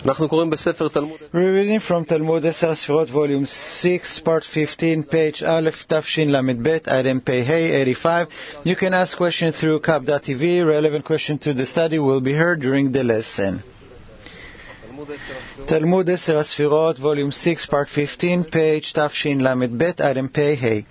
We're reading from Talmud Eser Sfirot, volume 6, part 15, page Aleph Tafshin Lamed Bet, item Pei Hey 85. You can ask questions through Kab.tv. Relevant questions to the study will be heard during the lesson. Talmud Eser Sfirot, volume 6, part 15, page Tafshin Lamed Bet, item Pei Hey.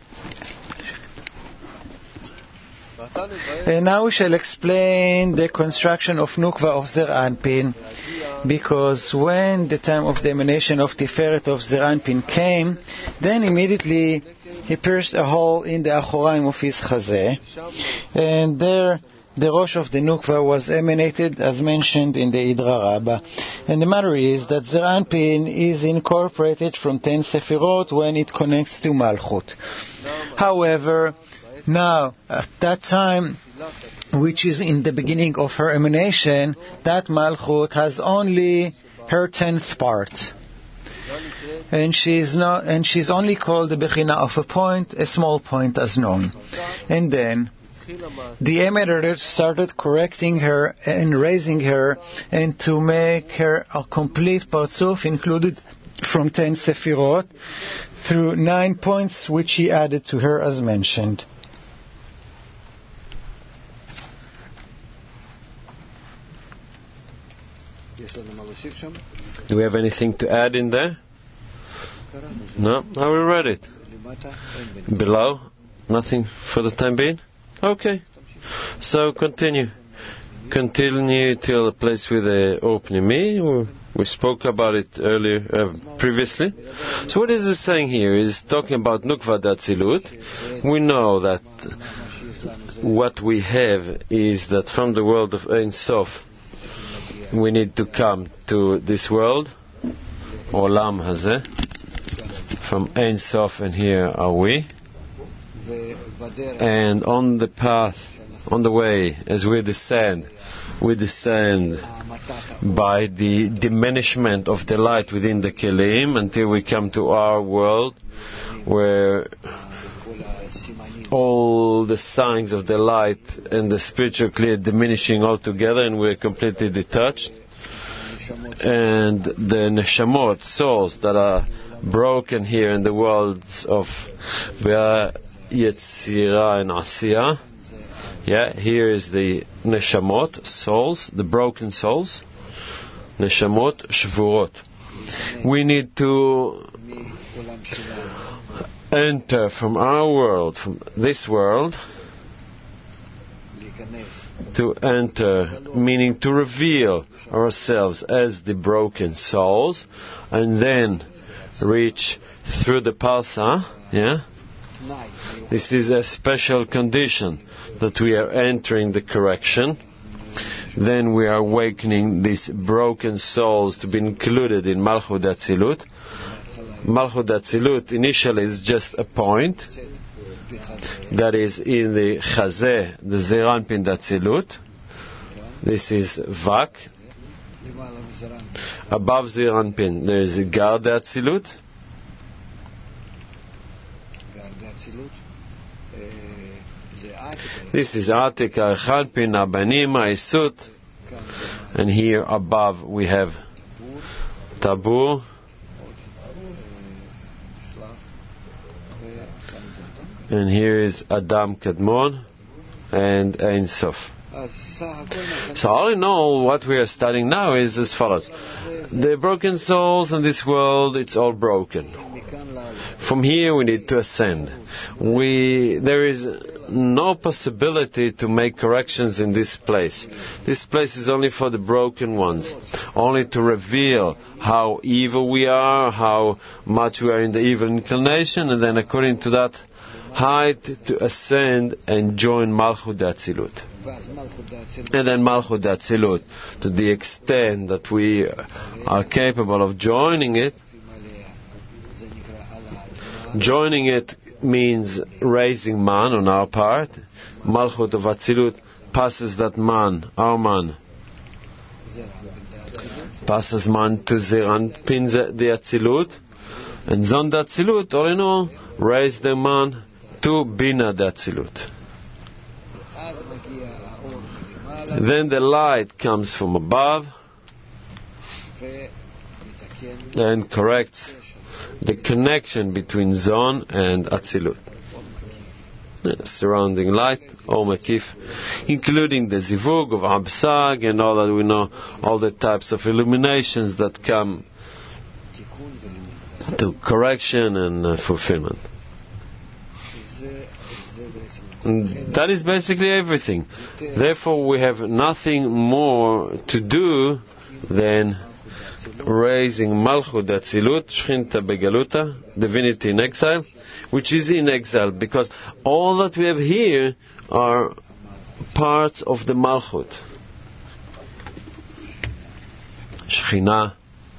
And now we shall explain the construction of Nukva of Zer Anpin, because when the time of the emanation of Tiferet of Zer Anpin came, then immediately he pierced a hole in the Achoraim of his Chazeh, and there the Rosh of the Nukva was emanated as mentioned in the Idra Rabbah. And the matter is that Zer Anpin is incorporated from 10 Sefirot when it connects to Malchut. However, now, at that time, which is in the beginning of her emanation, that Malchut has only her 10th part. And she's only called the Bechina of a point, a small point as known. And then the Emerators started correcting her and raising her, and to make her a complete Partzuf included from 10 Sefirot through 9 points which he added to her as mentioned. Do we have anything to add in there? No? I will read it. Below? Nothing for the time being? Okay. So continue. Continue till the place with the opening me. We spoke about it earlier, previously. So what is it saying here? Is talking about Nukva Datzilut. We know that what we have is that from the world of Ein Sof, we need to come to this world, Olam Hazeh, from Ein Sof, and here are we. And on the path, on the way, as we descend by the diminishment of the light within the Kelim until we come to our world, where all the signs of the light and the spiritual clear diminishing altogether, and we're completely detached. And the neshamot, souls that are broken here in the worlds of Yetzirah and Asiyah. Yeah, here is the neshamot, souls, the broken souls. Neshamot, shvurot. We need to enter from our world, from this world, to enter, meaning to reveal ourselves as the broken souls, and then reach through the Parsa. Yeah? This is a special condition, that we are entering the correction. Then we are awakening these broken souls to be included in Malchut Atzilut. Malchut Atzilut initially is just a point that is in the Chazeh, the Zer Anpin Atzilut. This is Vak. Above Zer Anpin there is Gar Atzilut. This is Atika, Chalpin, Abanim, Isut. And here above we have Tabur. And here is Adam Kadmon and Ein Sof. So all in all, what we are studying now is as follows. The broken souls in this world, it's all broken. From here we need to ascend. There is no possibility to make corrections in this place. This place is only for the broken ones. Only to reveal how evil we are, how much we are in the evil inclination, and then according to that height to ascend and join Malchut Atzilut. And then Malchut Atzilut, to the extent that we are capable of joining it. Joining it means raising man on our part. Malchut of Atzilut passes that man, our man, passes man to Zer Anpin the Atzilut, and Zon the Atzilut, all in all, raise the man to Bina the Atzilut. Then the light comes from above, and corrects the connection between Zon and Atzilut. Surrounding light, or Mekif, including the Zivug of Absag and all that we know, all the types of illuminations that come to correction and fulfillment. And that is basically everything. Therefore, we have nothing more to do than raising Malchut Atzilut, Shchinta Begaluta, divinity in exile, which is in exile, because all that we have here are parts of the Malchut. Shekhinah.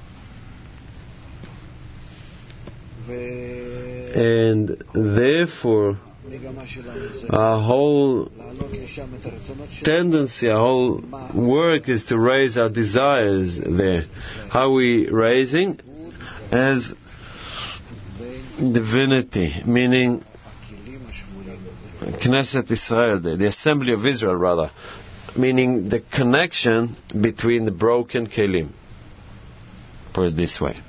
And therefore, our whole tendency, our whole work is to raise our desires there. How are we raising? As divinity, meaning Knesset Israel, the assembly of Israel rather, meaning the connection between the broken kelim. Put it this way.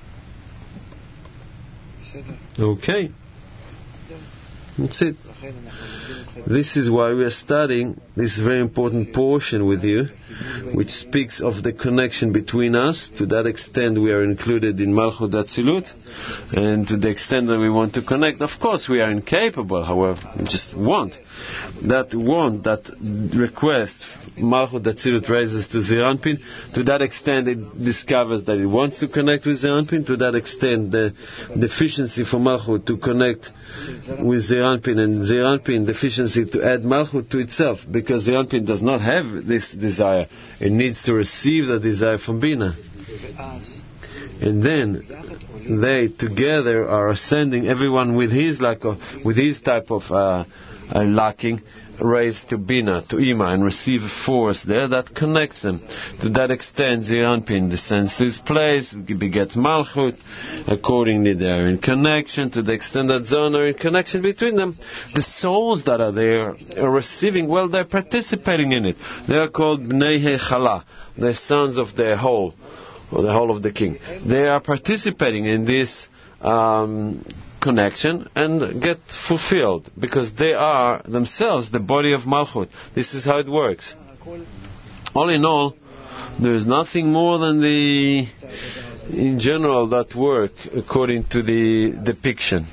Okay. That's it. This is why we are studying this very important portion with you, which speaks of the connection between us. To that extent we are included in Malchut Atzilut, and to the extent that we want to connect, of course we are incapable, however, we just want. That request, Malchut Atzilut raises to Zeir Anpin. To that extent it discovers that it wants to connect with Zeir Anpin. To that extent the deficiency for Malchut to connect with Zeir Anpin, and Zeir Anpin deficiency to add Malchut to itself, because Zeir Anpin does not have this desire. It needs to receive the desire from Bina. And then they together are ascending, everyone with his type of lacking, raised to Bina, to Ima, and receive a force there that connects them. To that extent, Zeir Anpin descends to his place, begets Malchut. Accordingly, they are in connection. To the extent that Zon are in connection between them, the souls that are there are receiving, well, they're participating in it. They are called Bnei Hechala, the sons of the whole, or the whole of the king. They are participating in this connection and get fulfilled, because they are themselves the body of Malchut. This is how it works. All in all, there is nothing more than in general that work according to the depiction.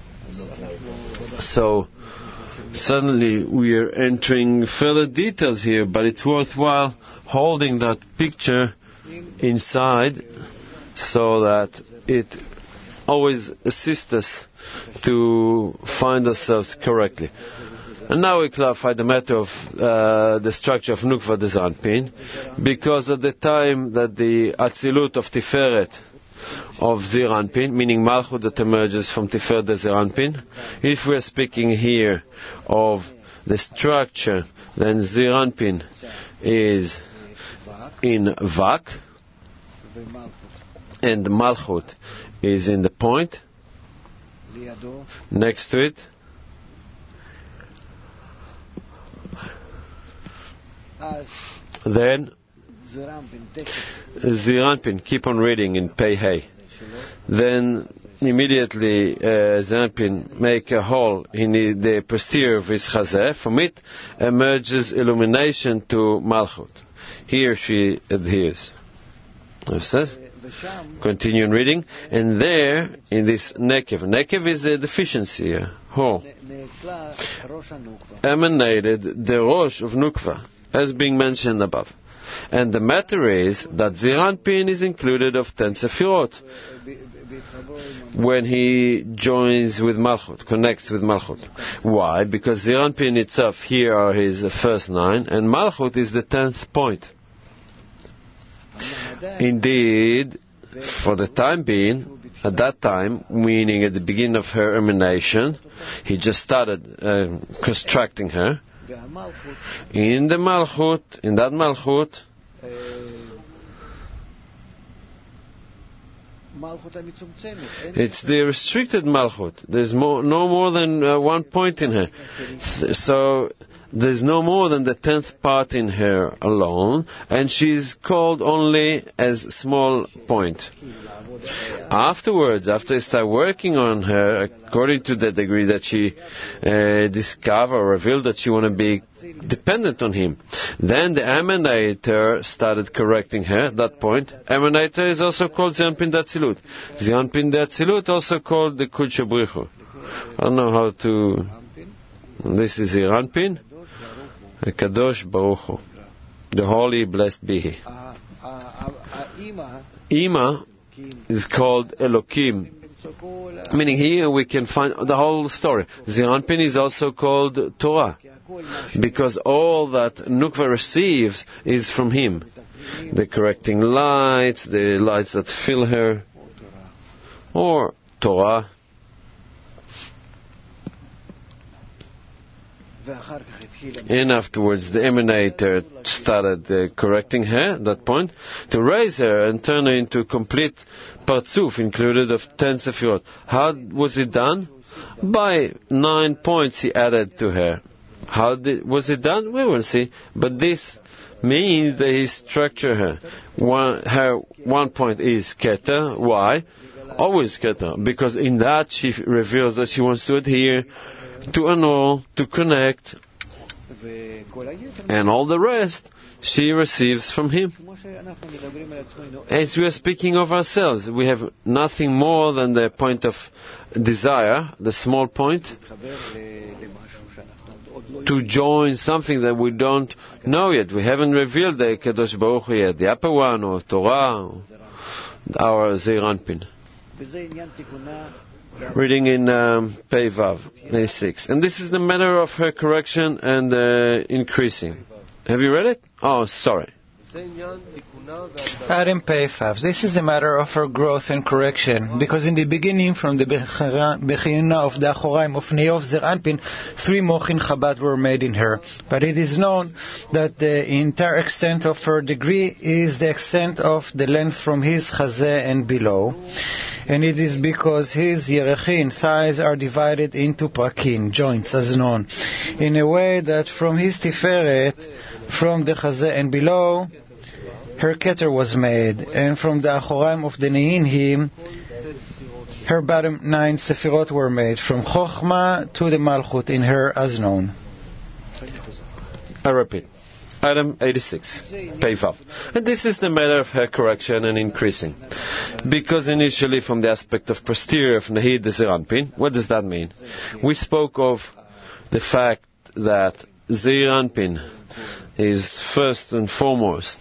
So suddenly we are entering further details here, but it's worthwhile holding that picture inside so that it always assists us to find ourselves correctly. And now we clarify the matter of the structure of Nukva de Zeir Anpin, because at the time that the Atzilut of Tiferet of Zeir Anpin, meaning Malchut that emerges from Tiferet de Zeir Anpin, if we are speaking here of the structure, then Zeir Anpin is in Vak, and Malchut is in the point next to it. Then Zeir Anpin, keep on reading in Pei Hey. Then immediately Zeir Anpin make a hole in the posterior of his chazeh. From it emerges illumination to Malchut. Here she adheres. It says, continue reading, and there in this Nekev is a deficiency, a hole, emanated the Rosh of Nukva, as being mentioned above. And the matter is that Zeir Anpin is included of 10 Sefirot when he joins with Malchut, connects with Malchut. Why? Because Zeir Anpin itself, here are his first 9, and Malchut is the 10th point. Indeed, for the time being, at that time, meaning at the beginning of her emanation, he just started constructing her. In that Malchut, it's the restricted Malchut. There's no more than one point in her. So there's no more than the 10th part in her alone, and she's called only as small point. Afterwards, after I start working on her, according to the degree that she discovered or revealed that she want to be dependent on him, then the emanator started correcting her at that point. Emanator is also called Zeir Anpin D'Atzilut. Zeir Anpin D'Atzilut also called the Kudsha Brichu. I don't know how to... This is Zeir Anpin, Kadosh Baruch Hu, the Holy, blessed be He. Ima is called Elokim, meaning here we can find the whole story. Zeir Anpin is also called Torah, because all that Nukva receives is from him. The correcting lights, the lights that fill her, or Torah. And afterwards the emanator started correcting her at that point to raise her and turn her into a complete Partzuf included of 10 Sefirot. How was it done? By 9 points he added to her. How was it done? We will see. But this means that he structured her. Her 1 point is Keter. Why? Always Keter. Because in that she reveals that she wants to adhere, to annul, to connect, and all the rest she receives from him. As we are speaking of ourselves, we have nothing more than the point of desire, the small point, to join something that we don't know yet. We haven't revealed the Kadosh Baruch Hu yet, the upper one, or Torah, or our Zeir Anpin. Reading in Pei Vav, 86. And this is the matter of her correction and increasing. Have you read it? Oh, sorry. Adam Pei Vav. This is a matter of her growth and correction, because in the beginning, from the Bechina of the Achoraim of Neov Zeir Anpin, 3 Mochin Chabad were made in her. But it is known that the entire extent of her degree is the extent of the length from his Chazeh and below. And it is because his Yerechin, thighs, are divided into Prakim, joints, as known, in a way that from his Tiferet, from the Chazeh and below, her Keter was made, and from the Achoraim of the Nehinhim, her bottom 9 Sefirot were made, from Chochmah to the Malchut in her, as known. I repeat. Item 86, Pei Vav. And this is the matter of her correction and increasing. Because initially, from the aspect of posterior of Nahid the Zeir Anpin, what does that mean? We spoke of the fact that Zeir Anpin is first and foremost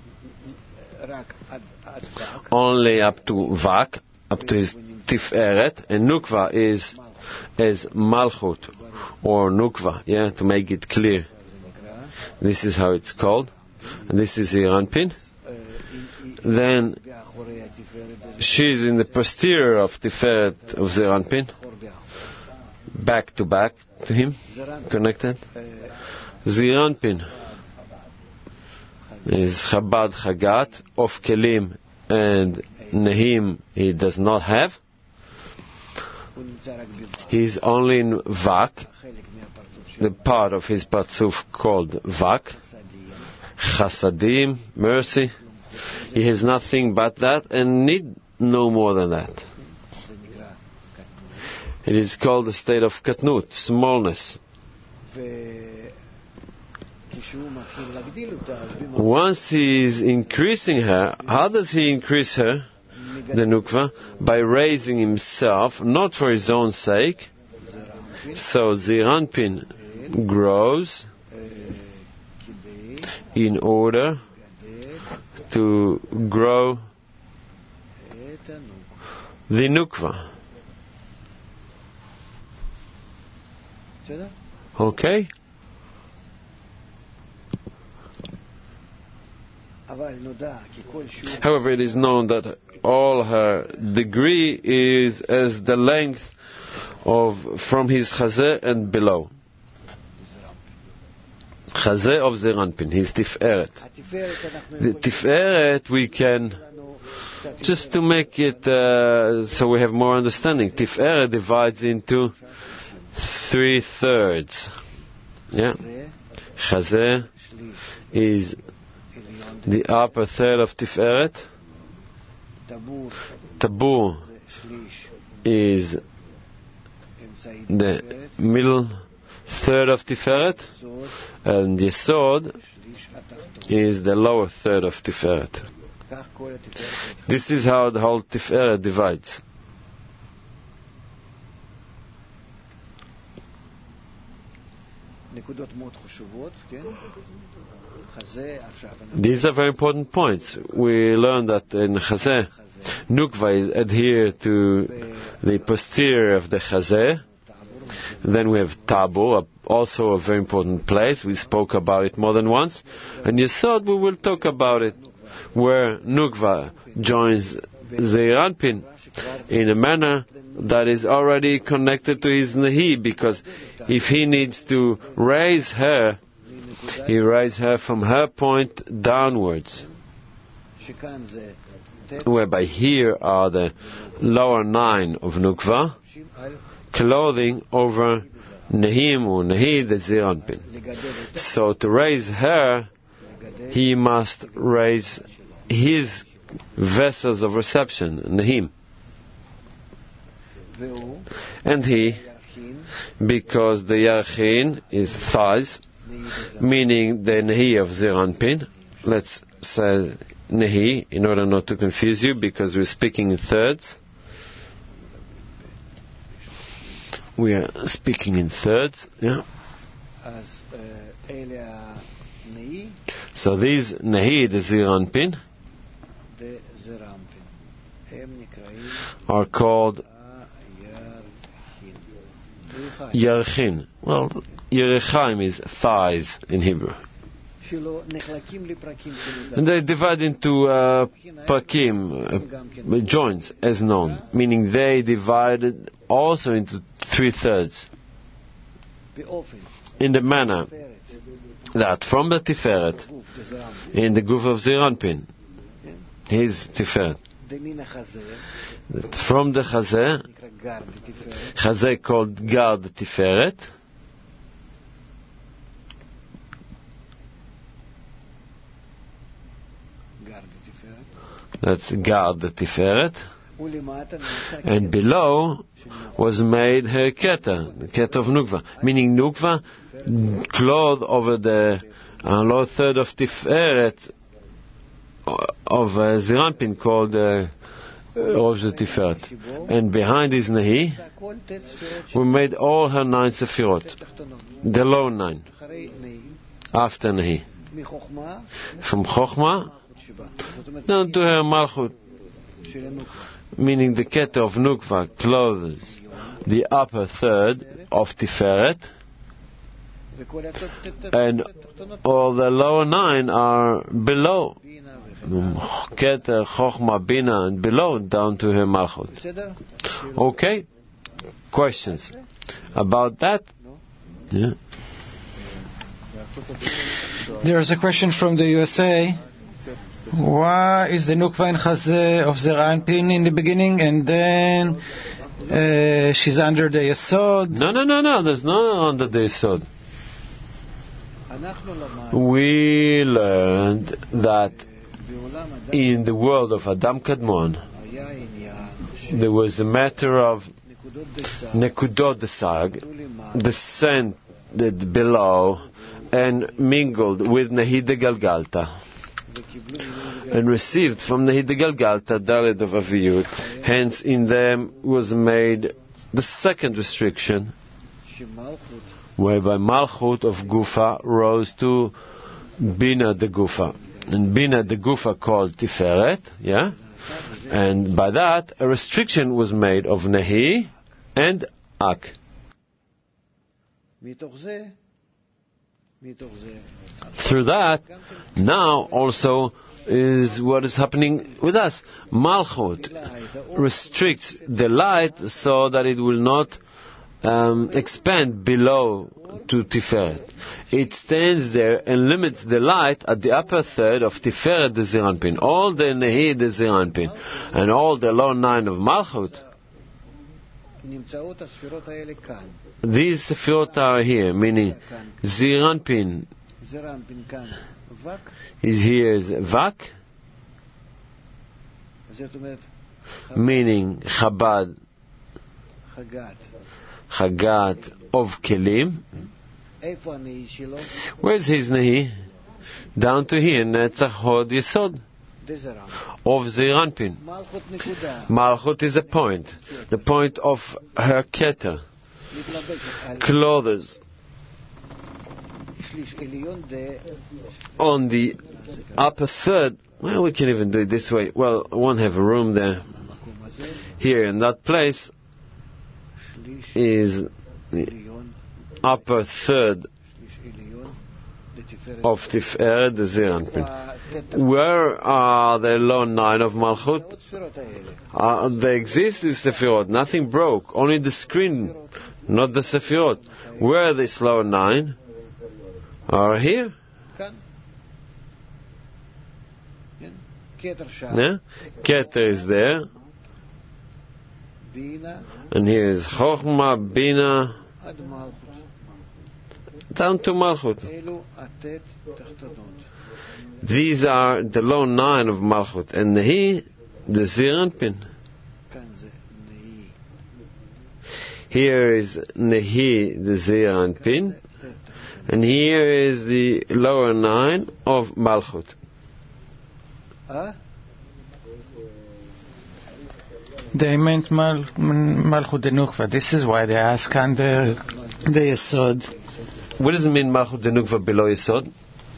only up to Vak, up to his Tiferet, and Nukva is as Malchut, or Nukva, to make it clear. This is how it's called, and this is Zeir Anpin. Then she's in the posterior of Tiferet of Zeir Anpin, back to him, connected. Zeir Anpin is Chabad Chagat, of Kelim and Nehim he does not have. He's only in Vak, the part of his Partzuf called Vak, Chasadim, mercy. He has nothing but that and need no more than that. It is called the state of Katnut, smallness. Once he is increasing her, how does he increase her, the Nukva? By raising himself, not for his own sake. So Zeir Anpin grows in order to grow the Nukva. Okay? However, it is known that all her degree is as the length of from his Chazeh and below. Chazeh of Zeir Anpin, his Tiferet. The Tiferet we can, just to make it so we have more understanding, Tiferet divides into 3/3. Yeah? Chazeh is the upper third of Tiferet. Tabur is the middle third of Tiferet, and Yesod is the lower third of Tiferet. This is how the whole Tiferet divides. These are very important points. We learned that in Chazeh, Nukva is adhered to the posterior of the Chazeh. Then we have Tabur, also a very important place. We spoke about it more than once. And Yesod, we will talk about it, where Nukva joins Zeir Anpin in a manner that is already connected to his Nehi, because if he needs to raise her, he raises her from her point downwards. Whereby here are the lower 9 of Nukva, clothing over Nehim or Nehi, the Zeir Anpin. So to raise her, he must raise his vessels of reception, Nehim. And he, because the Yarchin is thighs, meaning the Nehi of Zeir Anpin, let's say Nehi, in order not to confuse you, because we're speaking in thirds. We are speaking in thirds, yeah. So these Nehi, the Zeir Anpin, are called Yarchin. Well, Yerechaim is thighs in Hebrew. And they divide into prakim, joints, as known, meaning they divided also into 3/3, in the manner that from the Tiferet, in the Guf of Zeir Anpin, his Tiferet, from the Chazeh called Gard Tiferet, that's Gard Tiferet, and below was made her Keta, the Keta of Nukva, meaning Nukva clothed over the lower third of Tiferet of Zeir Anpin called Rosh Tiferet, and behind his Nehi we made all her 9 Sefirot, the low 9 after Nehi, from Chokhmah down to her Malchut, meaning the Keta of Nukva clothes the upper third of Tiferet, and all the lower 9 are below. Keter, Chokhmah, Bina, and below, down to her Malchut. Okay? Questions about that? Yeah. There's a question from the USA. Why is the Nukva in Chazeh of Zeir Anpin in the beginning, and then she's under the Yesod? No. There's no under the Yesod. We learned that in the world of Adam Kadmon, there was a matter of Nekudot Desag, descended below and mingled with Nehi de Galgalta, and received from Nehi de Galgalta Dalet of Aviyut. Hence in them was made the second restriction, whereby Malchut of Gufa rose to Bina de Gufa, and Bina de Gufa called Tiferet, yeah, and by that a restriction was made of Nehi and Ak. Through that, now also is what is happening with us. Malchut restricts the light so that it will not expand below to Tiferet. It stands there and limits the light at the upper third of Tiferet the Zeir Anpin. All the Nehi the Zeir Anpin and all the lower 9 of Malchut, these Sefirot are here, meaning Zeir Anpin His here is Vak, meaning Chabad, Chagat of Kelim. Where's his Nahi? Down to here, Netzach Hod Yesod of Zeir Anpin. Malchut is a point, the point of her Keter, clothes. On the upper third, well, we can even do it this way. Well, I won't have a room there. Here in that place is the upper third of Tiferet, the Zeir Anpin. Where are the lower 9 of Malchut? They exist in Sefirot. Nothing broke. Only the screen, not the Sefirot. Where are these lower 9? Are here. Yeah? Keter is there. And here is Chochmah, Bina, down to Malchut. These are the low 9 of Malchut. And Nehi, the Zeir Anpin. Here is Nehi, the Zeir Anpin. And here is the lower 9 of Malchut. They meant Malchut de Nukva. This is why they ask under the Yesod. What does it mean Malchut de Nukva below Yesod?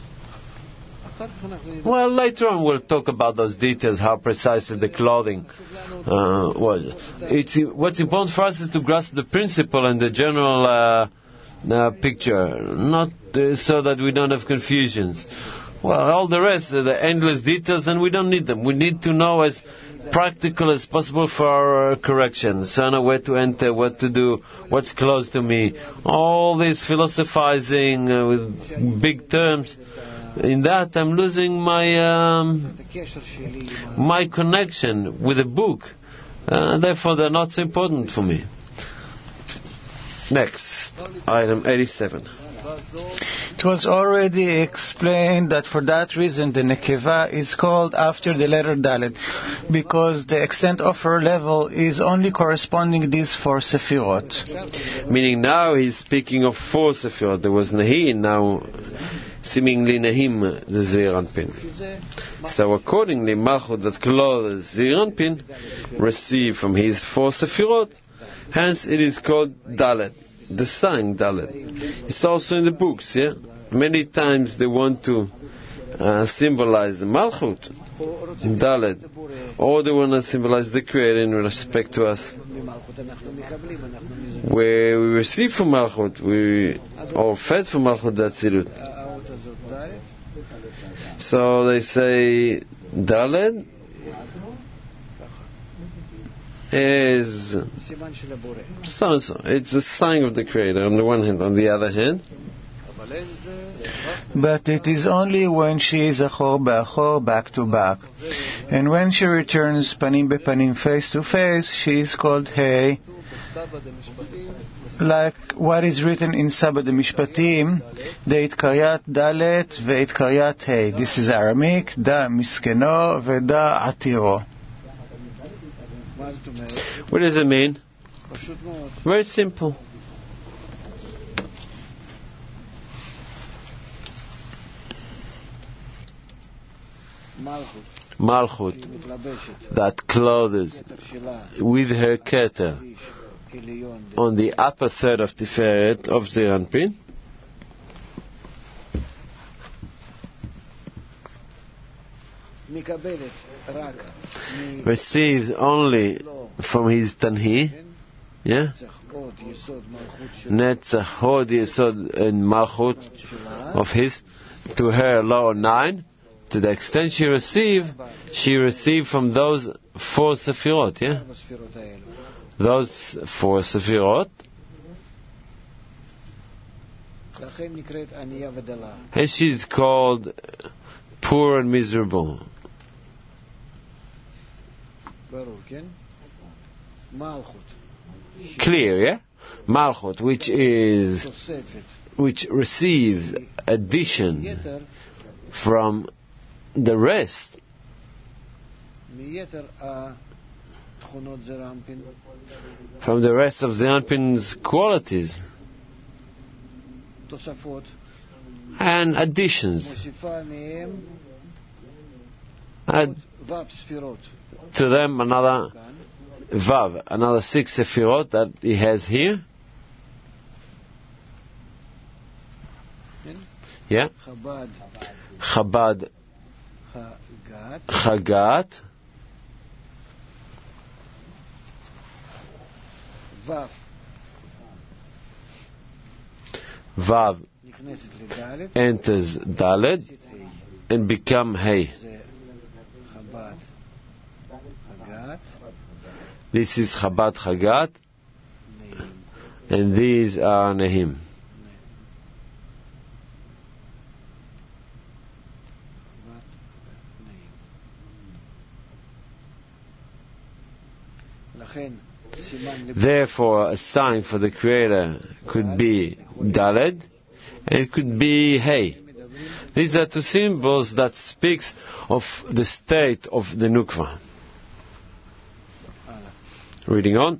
Well, later on we'll talk about those details, how precisely the clothing was. What's important for us is to grasp the principle and the general picture, not so that we don't have confusions. Well, all the rest are the endless details, and we don't need them. We need to know as practical as possible for our correction. So I know where to enter, what to do, what's close to me. All this philosophizing with big terms. In that, I'm losing my connection with the book. Therefore, they're not so important for me. Next, item 87. It was already explained that for that reason the Nekeva is called after the letter Dalet, because the extent of her level is only corresponding these 4 Sefirot. Meaning now he's speaking of 4 Sefirot. There was Nahi, now seemingly Nahim, the Zeir Anpin. So accordingly, Malchut that clothes Zeir Anpin received from his 4 Sefirot, hence it is called Dalet. The sign Dalet. It's also in the books, yeah? Many times they want to symbolize the Malchut, Dalet, or they want to symbolize the Creator in respect to us. Where we receive from Malchut, or fed from Malchut, that's Zilut. So they say Dalet is so-and-so. It's a sign of the Creator on the one hand. On the other hand, but it is only when she is achor be'achor, back to back. And when she returns panim bepanim, face to face, she is called Hey. Like what is written in Saba de Mishpatim, Deit Karyat Dalet Veit Karyat Hey. This is Aramaic, Da Miskeno Veda Atiro. What does it mean? Very simple. Malchut, that clothes with her keter on the upper third of Tiferet of Zeir Anpin, receives only from his Tanhi, yeah? Netzach Hod Yesod and Malchut of his, to her lower 9, to the extent she received from those 4 Sefirot, yeah? Those 4 Sefirot, and she's called poor and miserable. Clear, yeah? Malchut, which is which receives addition from the rest of Zeir Anpin's qualities and additions, add to them another Vav, another 6 Sefirot that he has here. Yeah. Chabad Chagat Vav enters Daled and become Hey. This is Chabad Chagat and these are Nehim. Therefore, a sign for the Creator could be Daled and it could be Hey. These are two symbols that speaks of the state of the Nukva. Reading on.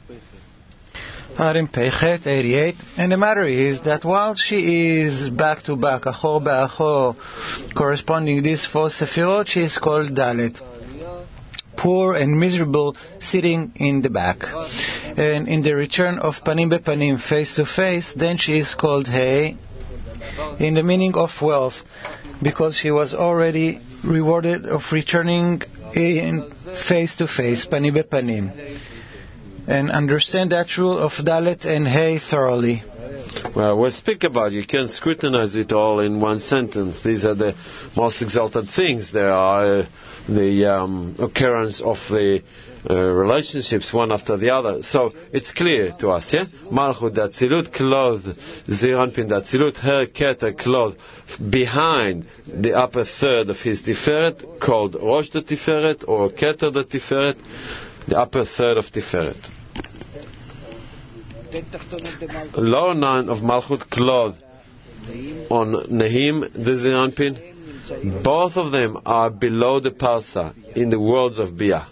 Harim Peichet 88, and the matter is that while she is back to back, Achor Be'achor, corresponding these 4 Sefirot, she is called Dalet, poor and miserable, sitting in the back. And in the return of Panim Bepanim, face to face, then she is called Hey, in the meaning of wealth, because she was already rewarded of returning in face to face, Panim Bepanim. And understand that rule of Dalet and Hey thoroughly. Well, we'll speak about it. You can't scrutinize it all in one sentence. These are the most exalted things. There are the occurrence of the relationships one after the other. So it's clear to us, yeah? Malchut Datzilut clothed Zeir Anpin Datzilut, her Keter clothed behind the upper third of his Tiferet, called Rosh the Tiferet or Keter the Tiferet, the upper third of Tiferet. Lower 9 of Malchut clothed on Nehim the Zeir Anpin. Both of them are below the Parsa in the worlds of Bia.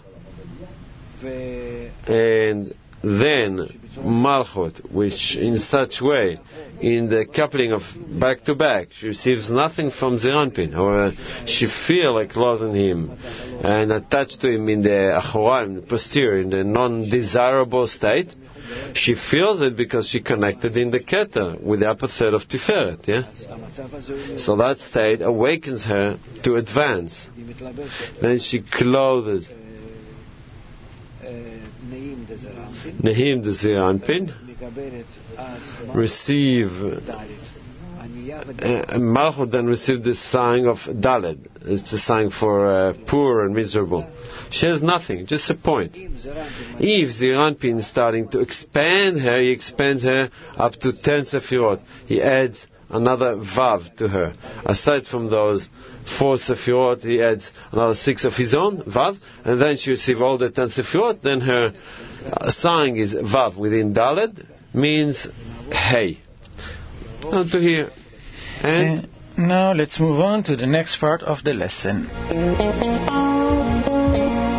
And then Malchut, which in such way, in the coupling of back to back, she receives nothing from Zeir Anpin, or she feels like clothing him and attached to him in the Achoraim, the posterior, in the non-desirable state. She feels it because she connected in the Keter with the upper third of Tiferet, yeah? So that state awakens her to advance. Then she clothes Nehim the Zeir Anpin, receive Malchut then received the sign of Daled. It's a sign for poor and miserable. She has nothing, just a point. If Zeir Anpin is starting to expand her, he expands her up to 10 Sefirot. He adds another Vav to her. Aside from those 4 Sefirot, he adds another 6 of his own, Vav, and then she receives all the 10 Sefirot. Then her sign is Vav within Daled, means Hey. Down to here. And now let's move on to the next part of the lesson.